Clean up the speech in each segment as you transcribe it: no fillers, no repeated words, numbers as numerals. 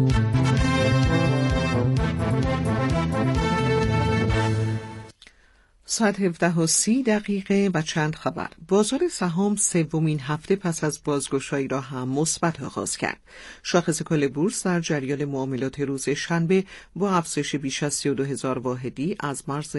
ساعت 17:30 و چند خبر. بازار سهام سومین هفته پس از بازگشایی را هم مثبت آغاز کرد. شاخص کل بورس در جریان معاملات روز شنبه با افزایش بیش از 32,000 واحدی از مرز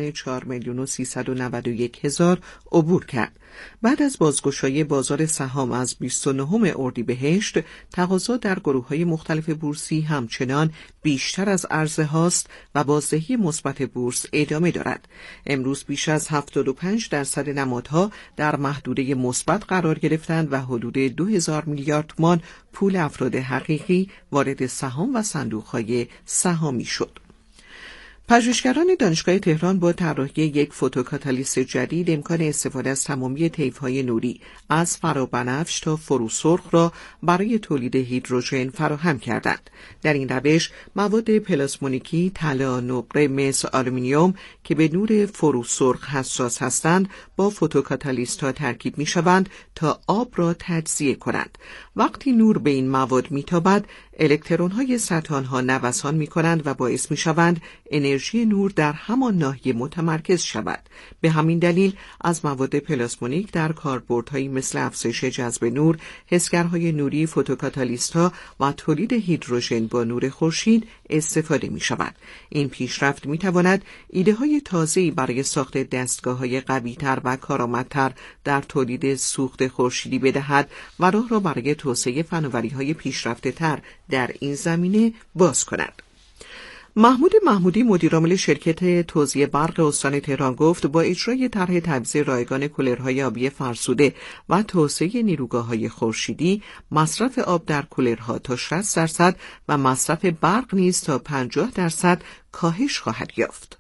4,391,000 عبور کرد. بعد از بازگشایی بازار سهام از 29 اردیبهشت، تقاضا در گروه‌های مختلف بورسی همچنان بیشتر از عرضه هاست و بازدهی مثبت بورس ادامه دارد. امروز بیش از 75% نمادها در محدوده مثبت قرار گرفتند و حدود 2,000 میلیارد تومان پول افراد حقیقی وارد سهام و صندوق‌های سهامی شد. پژوهشگران دانشگاه تهران با طراحی یک فوتوکاتالیست جدید امکان استفاده از تمامی طیف‌های نوری از فرابنفش تا فروسرخ را برای تولید هیدروژن فراهم کردند. در این روش مواد پلاسمونیکی، طلا، نقره، مس، آلومینیوم که به نور فروسرخ حساس هستند با فوتوکاتالیست‌ها ترکیب می‌شوند تا آب را تجزیه کنند. وقتی نور به این مواد می‌تابد، الکترون‌های سطح آنها نوسان می‌کنند و باعث می‌شوند انرژی نور در همان ناحیه متمرکز شود. به همین دلیل از مواد پلاسمونیک در کاربردهایی مثل افزایش جذب نور، حسگرهای نوری، فوتوکاتالیست‌ها و تولید هیدروژن با نور خورشید استفاده می‌شود. این پیشرفت می‌تواند ایده‌های تازه‌ای برای ساخت دستگاه‌های قوی‌تر و کارآمدتر در تولید سوخت خورشیدی بدهد و راه را برای توسعه فناوری‌های پیشرفته‌تر در این زمینه باز کند. محمود محمودی مدیرعامل شرکت توزیع برق استان تهران گفت با اجرای طرح تعویض رایگان کولرهای آبی فرسوده و توسعه نیروگاه‌های خورشیدی، مصرف آب در کولرها تا 60% و مصرف برق نیز تا 50% کاهش خواهد یافت.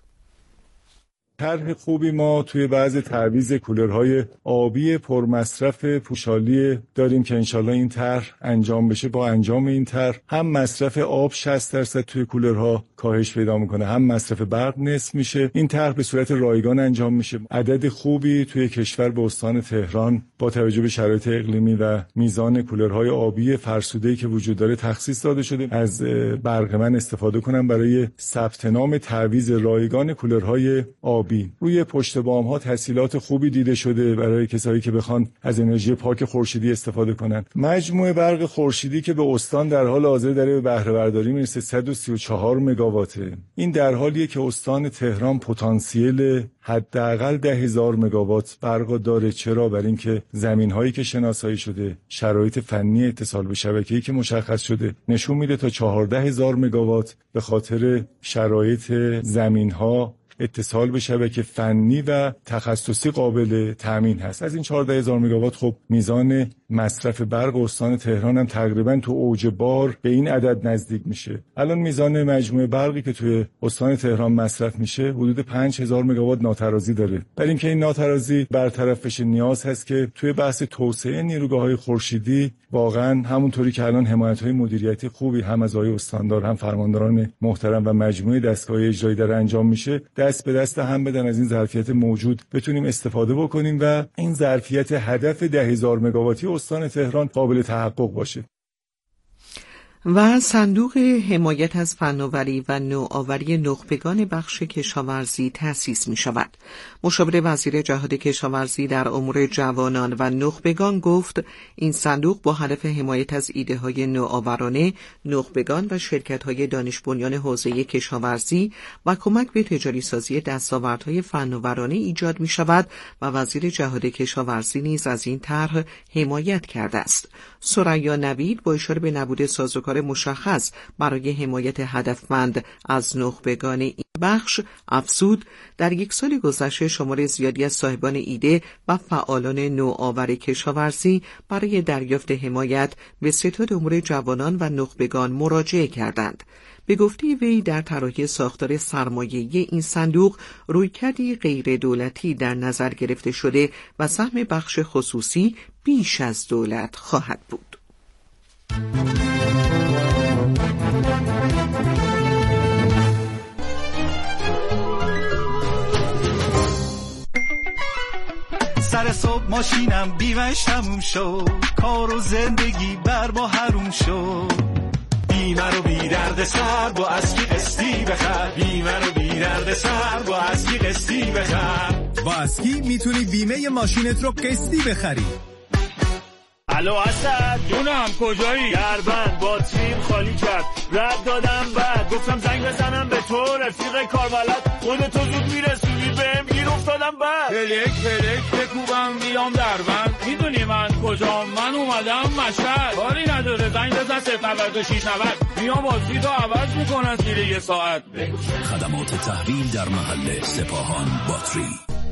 طرح خوبی ما توی بعضی تعویض کولرهای آبی پرمصرف پوشالی داریم که انشالله این طرح انجام بشه. با انجام این طرح هم مصرف آب 60% توی کولرها کاهش پیدا میکنه، هم مصرف برق نصف میشه. این طرح به صورت رایگان انجام میشه. عدد خوبی توی کشور به استان تهران با توجه به شرایط اقلیمی و میزان کولرهای آبی فرسوده‌ای که وجود داره تخصیص داده شده. از برق من استفاده کنم برای ثبت نام تعویض رایگان کولرهای آبی. روی پشت بام ها تسهیلات خوبی دیده شده برای کسایی که بخوان از انرژی پاک خورشیدی استفاده کنند. مجموع برق خورشیدی که به استان در حال حاضر داره به بهره برداری میرسه 134 مگاواته. این در حالیه که استان تهران پتانسیل حداقل 10,000 مگاوات برق داره. چرا؟ برای اینکه زمین‌هایی که شناسایی شده، شرایط فنی اتصال به شبکه‌ای که مشخص شده نشون میده تا 14,000 مگاوات به خاطر شرایط زمین‌ها اتصال به شبکه فنی و تخصصی قابل تامین هست. از این 14,000 مگاوات خب میزان مصرف برق استان تهران هم تقریبا تو اوج بار به این عدد نزدیک میشه. الان میزان مجموع برقی که توی استان تهران مصرف میشه حدود 5,000 مگاوات ناترازی داره. برای اینکه این ناترازی برطرف بشه نیاز هست که توی بحث توسعه نیروگاه‌های خورشیدی واقعا همونطوری که الان حمایت‌های مدیریتی خوبی هم از آقای استاندار هم فرمانداران محترم و مجموعه دستگاه اجرایی داره انجام میشه، دست به دست هم بدن از این ظرفیت موجود بتونیم استفاده بکنیم و این ظرفیت هدف 10,000 مگاواتی استان تهران قابل تحقق باشه. و صندوق حمایت از فناوری و نوآوری نخبگان بخش کشاورزی تأسیس می شود. مشاور وزیر جهاد کشاورزی در امور جوانان و نخبگان گفت این صندوق با هدف حمایت از ایده های نوآورانه، نخبگان و شرکت های دانش بنیان حوزه کشاورزی و کمک به تجاری سازی دستاوردهای فناورانه ایجاد می شود و وزیر جهاد کشاورزی نیز از این طرح حمایت کرده است. ثریا نوید با اشاره به نبود سازوکار مشخص برای حمایت هدفمند از نخبگان این بخش افزود در یک سال گذشته شمار زیادی از صاحبان ایده و فعالان نوآور کشاورزی برای دریافت حمایت به ستاد امور جوانان و نخبگان مراجعه کردند. به گفته وی در طراحی ساختار سرمایه‌ای این صندوق رویکردی غیر دولتی در نظر گرفته شده و سهم بخش خصوصی بیش از دولت خواهد بود. سر صبح ماشینم بیمش تموم شد، کار و زندگی بر ما حروم شد. بیمه رو بی درد سر با اسکی قسطی بخر، بیمه رو بی درد سر با اسکی قسطی بخر. با اسکی میتونی بیمه ماشینت رو قسطی بخری. الو اسد جونم کجایی؟ دربند باتریم خالی کرد، رد دادم بعد گفتم زنگ بزنم به تو رفیق کاربلد، خودتو زود میرسونی بهم گیر افتادم بعد پلک بکوبم بیام دربند. میدونی من کجام؟ من اومدم مشهد. کاری نداره زنگ بزن 09690 میام بازی تو عوض میکنن زیر یه ساعت. خدمات تحویل در محل سپاهان باتری.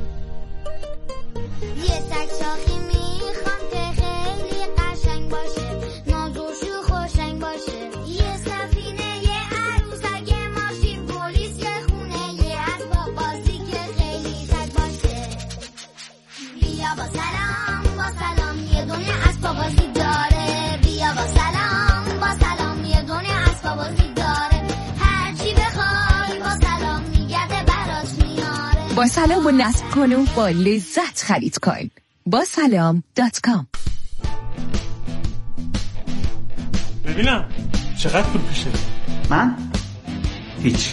یه سگ شاخی میخوام که خیلی قشنگ باشه، نازوش و خوشنگ باشه. یه سفینه یه عروسک یه ماشین پلیس یه خونه یه اسباب بازی که خیلی سگ باشه. بیا با سلام یه دونه اسباب بازی داره. بیا با سلام یه دونه اسباب بازی داره. هرچی بخوای با سلام میگرده برات میاره. با سلام و نصب کن و با لذت خرید کن. با سلام.com. ببینم چقدر پول پیشه؟ من؟ هیچ.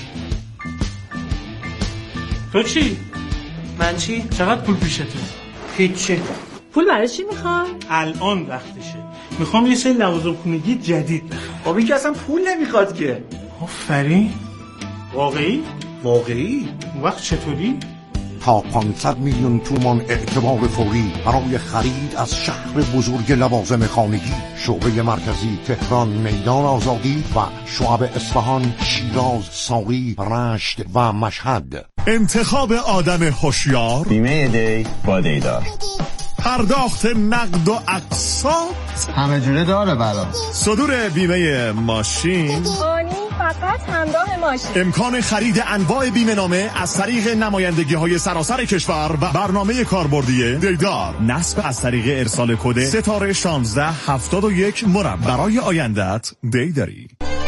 تو چی؟ من چی؟ چقدر پول پیشته؟ هیچی. پول برای چی میخوای؟ الان وقتشه، میخوام یه سری لوازم خونگی جدید بخرم. خب این که اصلا پول نمیخواد که. آفرین. واقعی؟ اون وقت چطوری؟ تا 500 میلیون تومان اعتبار فوری برای خرید از شهر بزرگ لوازم خانگی. شعبه مرکزی تهران میدان آزادی و شعب اصفهان، شیراز، ساری، رشت و مشهد. انتخاب آدم هوشیار، بیمه دی با دیدار، پرداخت نقد و اقساط همه جوره داره برام. صدور بیمه ماشین، فقط همراه ماشین. امکان خرید انواع بیمه نامه از طریق نمایندگی‌های سراسر کشور و برنامه کاربردی دیدار. نصب از طریق ارسال کد ستاره 1671 مربع. برای آیندت دیداری.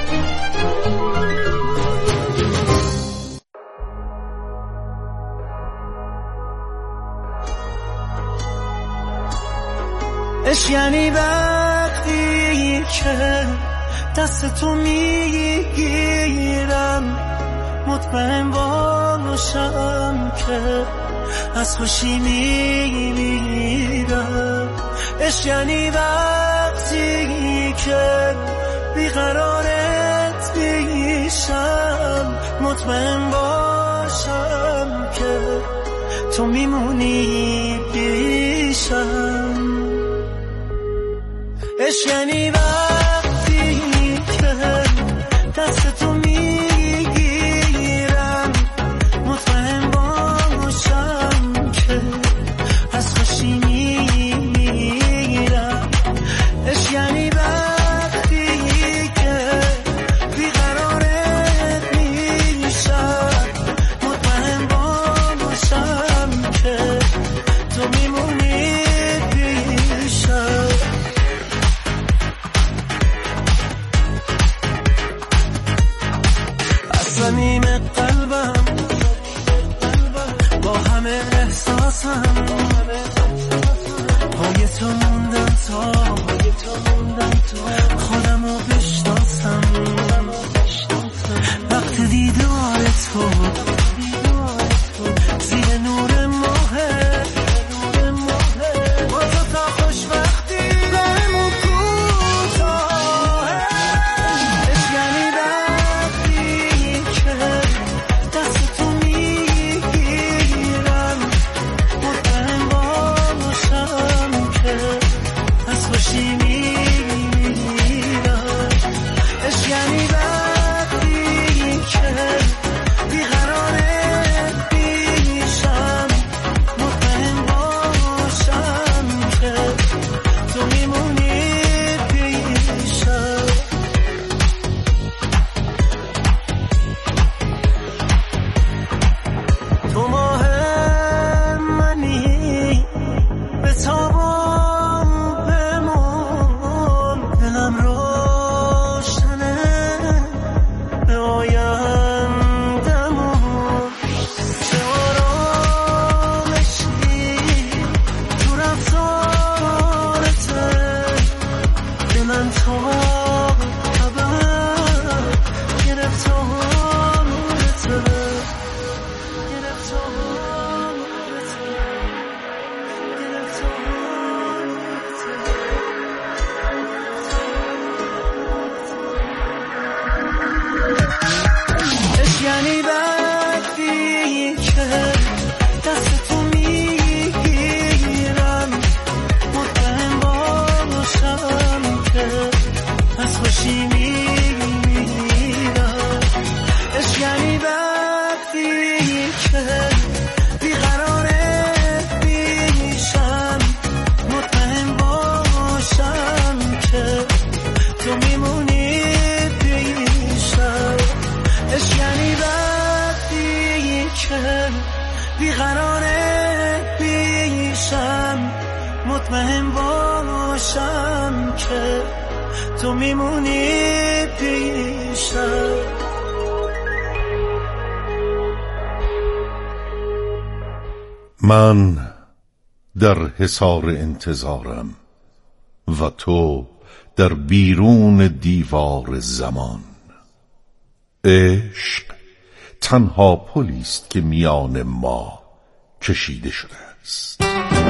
اش یعنی وقتی که دست تو میگیرم مطمئن باشم که از خوشی میمیرم. اش یعنی وقتی که بیقرارت میشم مطمئن باشم که تو میمونی پیشم. اش یعنی وقتی که دست تو میگیرم مطمئن باشم که از خوشی میمیرم. اش یعنی وقتی که بیقرارت میشم مطمئن باشم که تو میمونی پیشم. صمیم قلبم با همه احساسم پای تو موندم تا خودمو بشناسم. وقت دیدار تو زیر نور ماه با تو تا خوشبختی بهمون کوتاه. اش یعنی وقتی که دست تو میگیرم مطمئن باشم که از خوشی میمیرم. مطمئن باشم که تو میمونی پیشم. من در حصار انتظارم و تو در بیرون دیوار زمان. عشق تنها پلی است که میان ما کشیده شده است.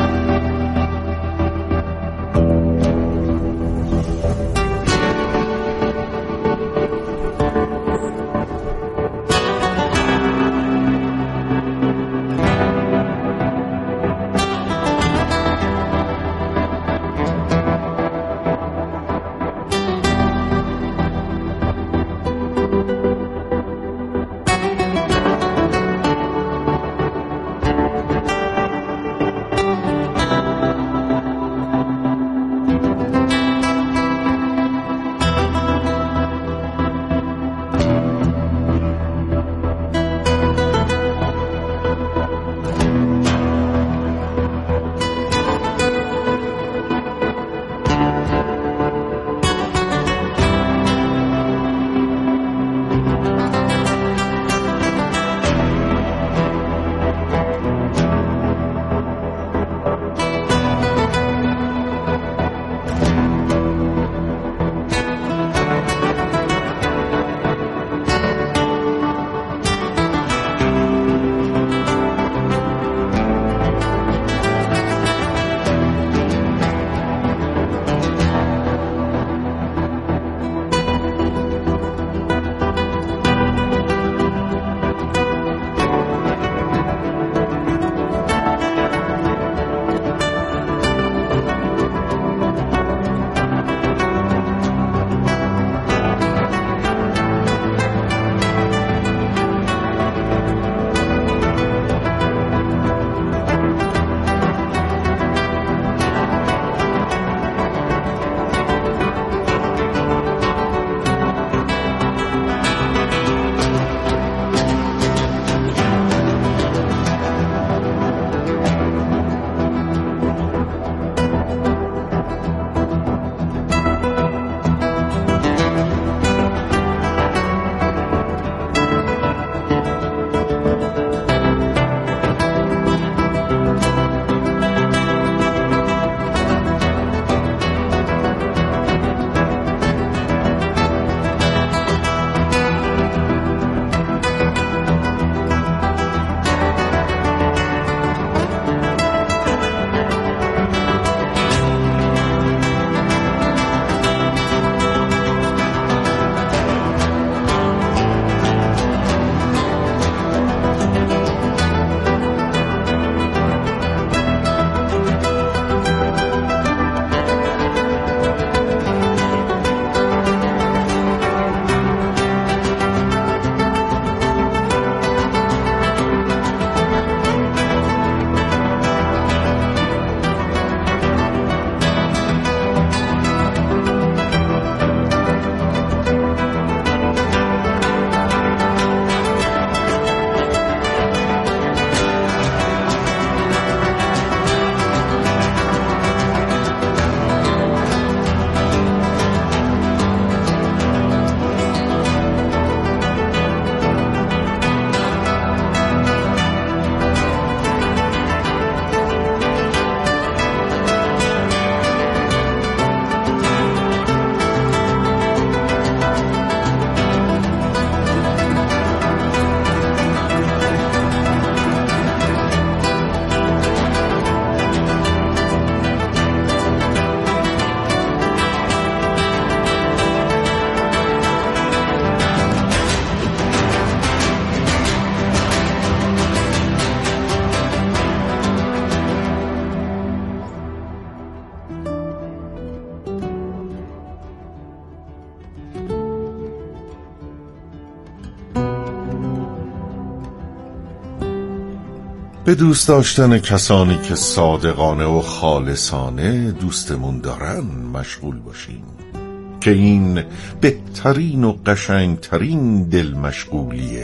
به دوست داشتن کسانی که صادقانه و خالصانه دوستمون دارن مشغول باشیم که این بهترین و قشنگترین دل مشغولی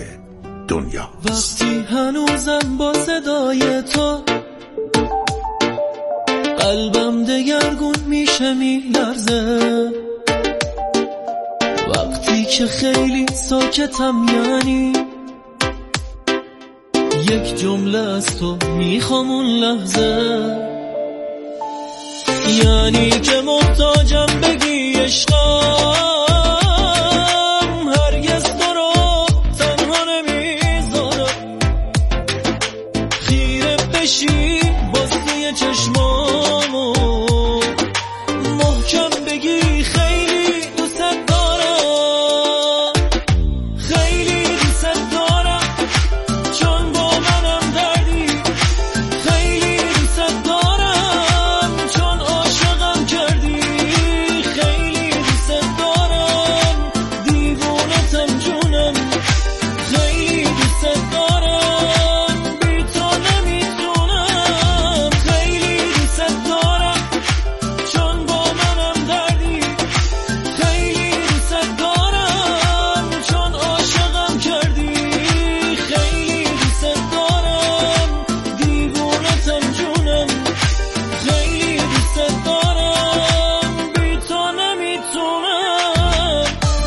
دنیا. وقتی هنوزم با صدای تو قلبم دگرگون میشه میلرزه وقتی که خیلی ساکتم، یعنی یک جمله از تو میخوام اون لحظه، یعنی که محتاجم بگی عشقم، هرگز تو رو تنها نمیذارم، خیره بشی باز توی چشمامو، محکم بگی خیلی دوست دارم، خیلی دوست دارم، چون با منم دردی، خیلی دوست دارم، چون عاشقم کردی، خیلی دوست دارم، دیوونتم جونم، خیلی دوست دارم، بی تو نمیتونم، خیلی دوست دارم، چون با منم دردی، خیلی دوست دارم، چون عاشقم کردی، خیلی دوست دارم، دیوونتم جونم، خیلی دوست دارم، بی تو نمیتونم.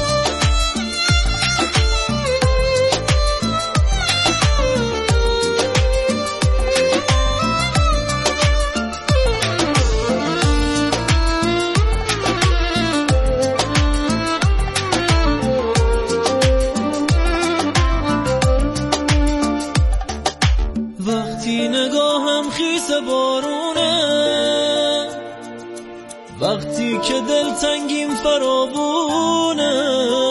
وقتی نگاهم خیس بارونه، وقتی که دلتنگیم فراوونه،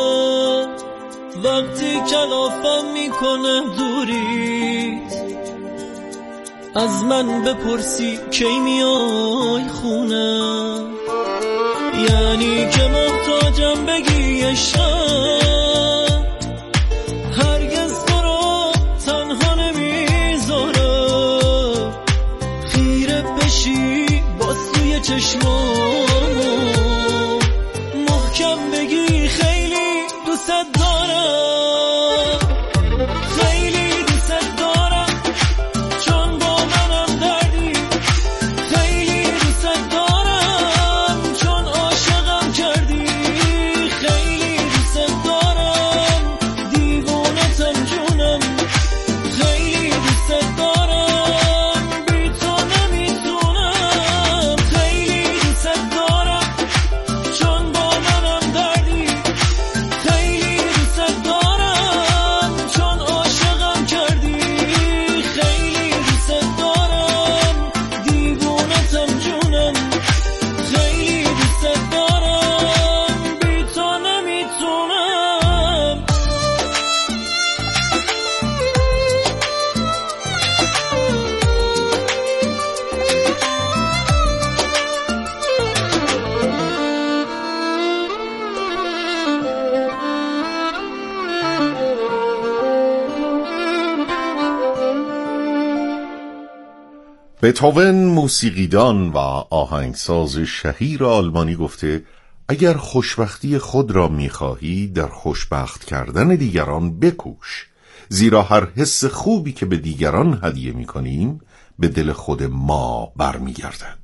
وقتی کلافم میکنه دوریت، از من بپرسی کی میای خونه، یعنی که محتاجم بگی عشقم، هرگز تو رو تنها نمیذارم، خیره بشی باز توی چشمامو، محکم بگی خیلی دوست دارم، خیلی دوست دارم، چون با منم دردی، خیلی دوست دارم، چون عاشقم کردی، خیلی دوست دارم، دیوونتم جونم، خیلی دوست دارم، بی تو نمیتونم، خیلی دوست دارم، چون با منم دردی، خیلی دوست دارم، چون عاشقم کردی، خیلی دوست دارم، دیوونتم جونم، خیلی دوست دارم، بی تو نمیتونم. بتهوون موسیقیدان و آهنگساز شهیر آلمانی گفته اگر خوشبختی خود را می‌خواهی در خوشبخت کردن دیگران بکوش، زیرا هر حس خوبی که به دیگران هدیه می‌کنیم به دل خود ما برمیگردد.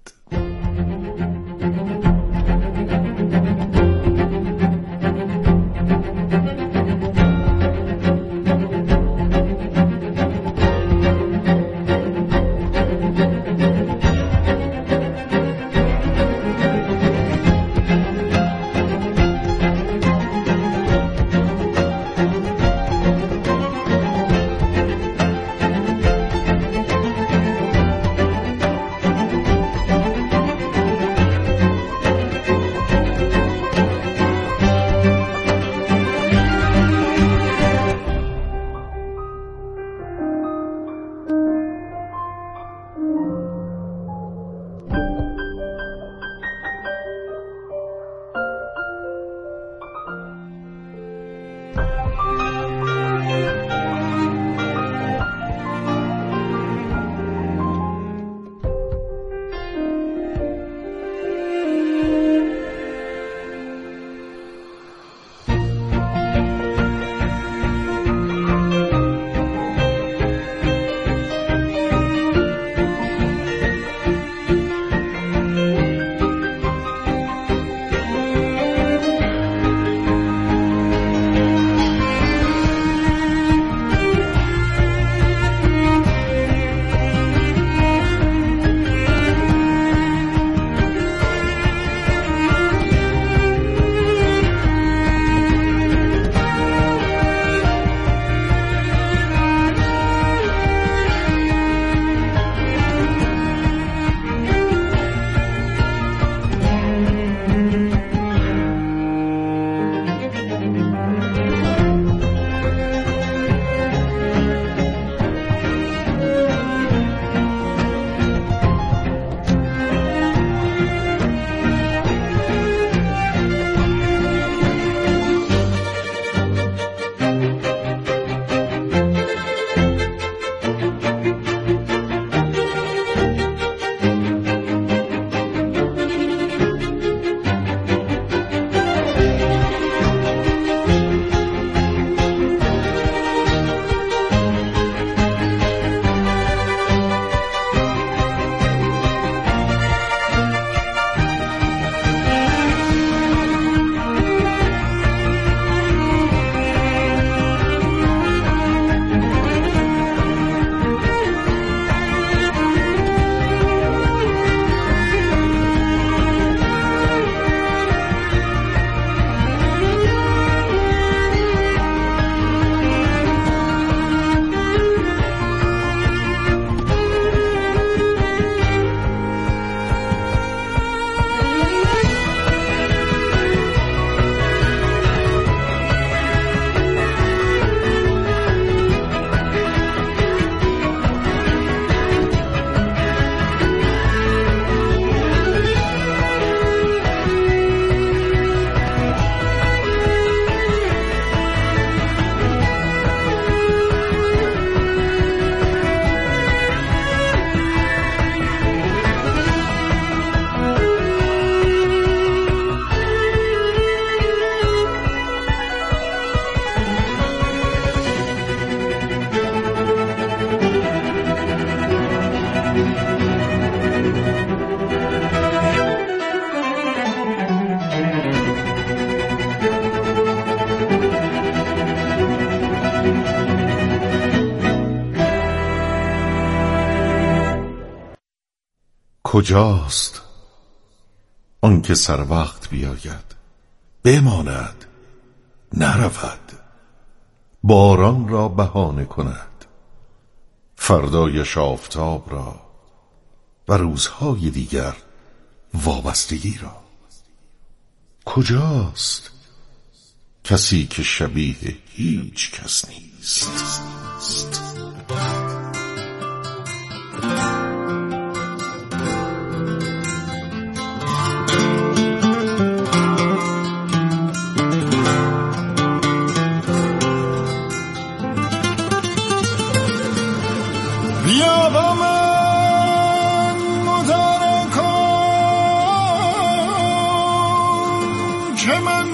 کجاست آن که سر وقت بیاید بماند نرود، باران را بهانه کند، فردایش آفتاب را و روزهای دیگر وابستگی را؟ کجاست کسی که شبیه هیچ کس نیست؟ بیا با من مدارا کن که من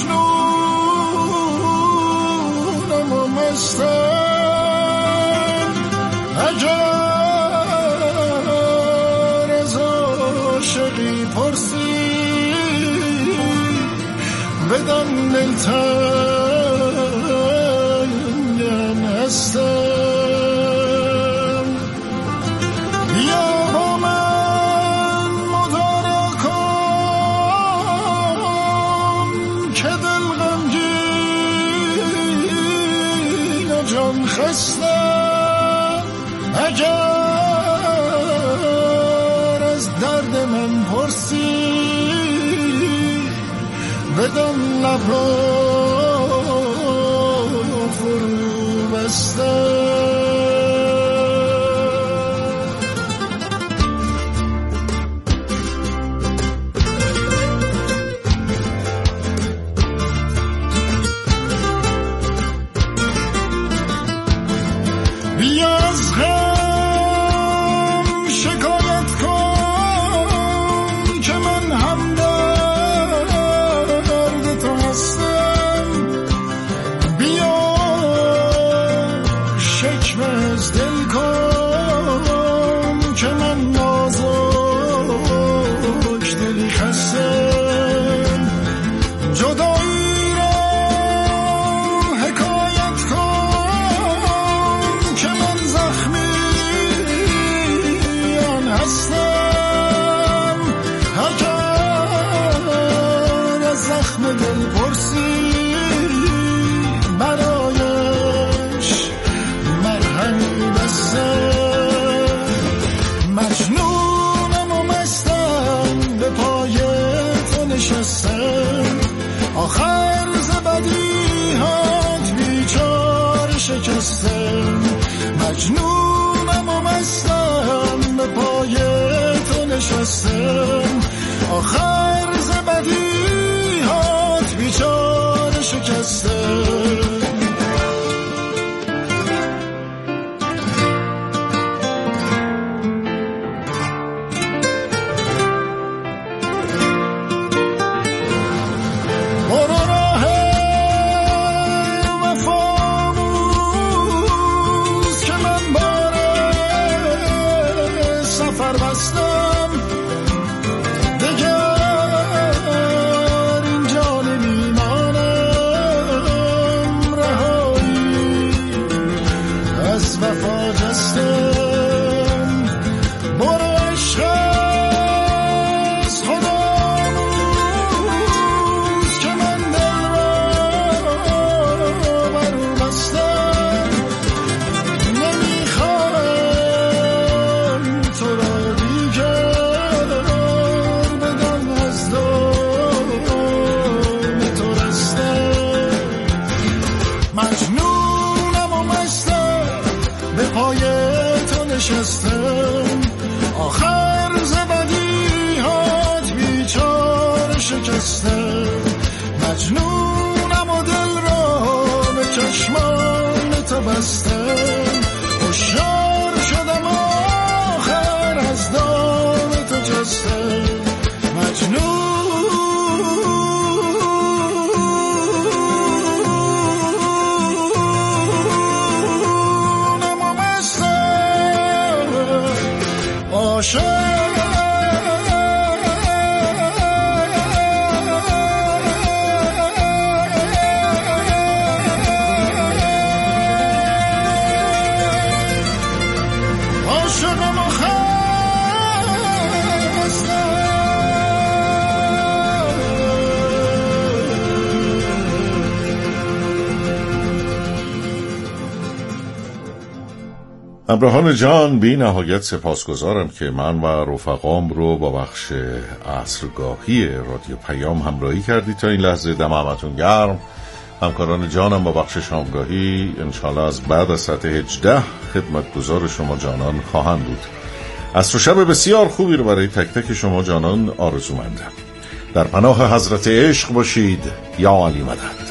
مجنونم و مستم، اگر از عاشقی پرسی بدان دلتنگم هستم. جان خستم اگر از درد من پرسی بدان لب را فرو بستم. بیا از غم شکایت کن که من هم درد تو هستم. بیا شکوه از دل کن که من نازک دلی خستم. جدایی را حکایت کن که من زخمیان هستم. اگر از زخم دل پرسی برایش مرهمی بستم. مجنونم و مستم به پای تو نشستم. آخر ز بدیهات بیچاره شکستم. مجنونم و مستم به پای تو نشستم. آخر ز بدیهات بیچاره شکستم. مجنونم و مستم به پای تو نشستم. آخر ز بدیهات بیچاره شکستم. مجنونم و دل را به چشمان تو بستم. هوشیار شدم آخر از دام تو جستم. مجنون عاشقم همراهان جان، بی نهایت سپاسگزارم که من و رفقام رو با بخش عصرگاهی رادیو پیام همراهی کردید تا این لحظه. دم همتون گرم. همکاران جانم با بخش شامگاهی انشالله از بعد از ساعت 18 خدمتگزار شما جانان خواهند بود. عصر و شب بسیار خوبی رو برای تک تک شما جانان آرزومندم. در پناه حضرت عشق باشید. یا علی مدد.